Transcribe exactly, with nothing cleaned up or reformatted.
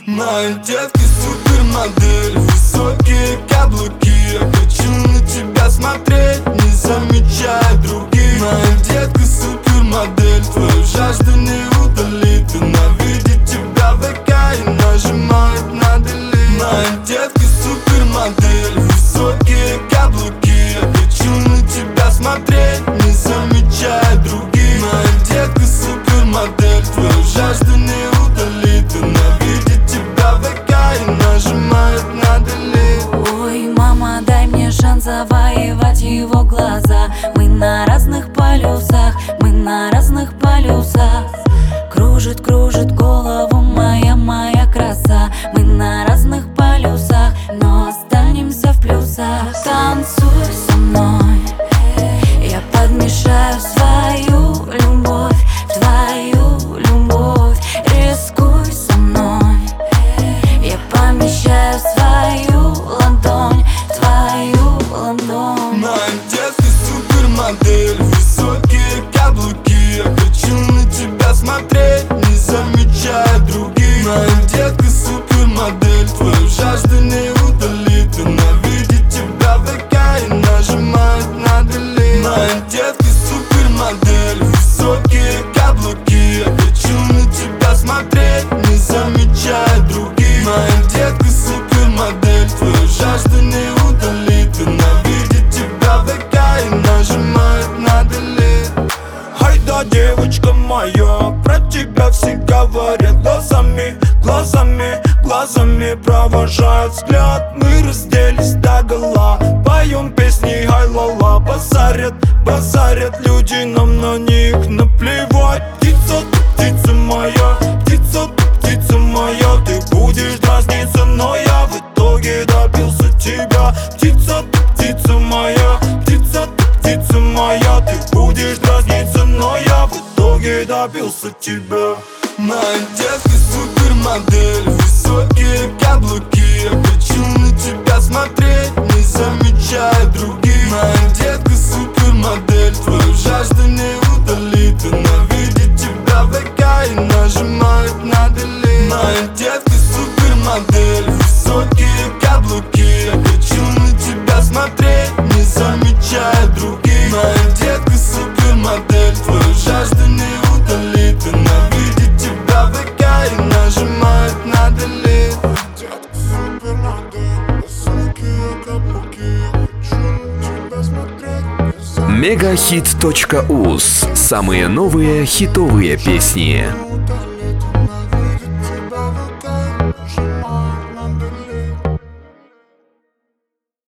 Моя детка супермодель, высокие каблуки. Я хочу на тебя смотреть, не замечая других. Моя детка супермодель, твою жажду не удалит. Она видит тебя в ВК и нажимает на delete. Моя детка супермодель, высокие каблуки. Я хочу на тебя смотреть, не замечая других. Моя детка супермодель, твою жажду не удалит. Она видит тебя в ВК и нажимает на delete. Ой, мама, дай мне шанс завоевать его глаза. Мы на разных полюсах, мы на разных полюсах. Кружит, кружит голову моя, моя краса. Мы на разных полюсах, но останемся в плюсах. Танцуй со мной, я подмешаю свою любовь, твою любовь. Рискуй со мной, я помещаю свою ладонь, твою ладонь. Моя детка супермодель, высокие каблуки. Я хочу на тебя смотреть, не замечая других. Моя детка супермодель, твою жажду не удалит. Она видит тебя в ВК и нажимает на delete. Моя детка супермодель, высокие каблуки. Я хочу на тебя смотреть, не замечая других. Моя детка супермодель, твою жажду не удалит. Она видит тебя в ВК и нажимает на delete. Ай да, девочка моя, про тебя все говорят глазами, глазами, глазами провожают взгляд. Мы разделись догола, поем песни ай-ла-ла. Базарят, базарят люди, нам на них наплевать. Птица, ты птица моя, птица, ты птица моя. Ты будешь дразниться, но я в итоге добился тебя. Птица, ты птица моя, птица, ты птица моя. Ты будешь дразниться, но я в итоге добился тебя. Моя детка супермодель, высокие каблуки. Я хочу на тебя смотреть, не замечая других. Моя детка супермодель, твою жажду не удалит. Она видит тебя в ВК и нажимает на delete. Моя детка супермодель, высокие каблуки. Я хочу на тебя смотреть, не замечая других. Моя детка супермодель, твою жажду не удалит. Она видит тебя в ВК и нажимает на delete. Детка супермодель, высокие каблуки. Я хочу на тебя смотреть. мегахит точка уз. Самые новые хитовые песни.